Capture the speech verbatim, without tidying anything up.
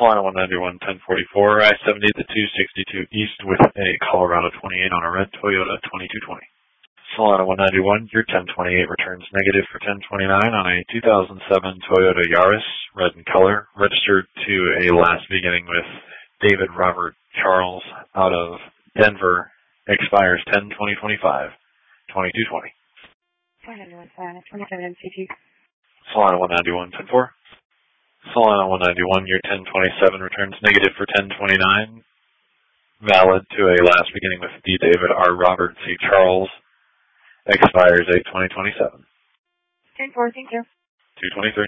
Solana one ninety-one, ten forty-four, I seventy to two sixty-two East with a Colorado twenty-eight on a red Toyota twenty-two twenty. Solana one ninety-one, your ten twenty-eight returns negative for ten twenty-nine on a two thousand seven Toyota Yaris, red in color, registered to a last beginning with David Robert Charles out of Denver, expires ten twenty twenty-five, twenty-two twenty. Solana one ninety-one, ten four. Solana one ninety-one, your ten twenty-seven returns negative for ten twenty-nine, valid to a last beginning with D. David R. Robert C. Charles, expires eight twenty twenty-seven. ten four, thank you. two twenty-three.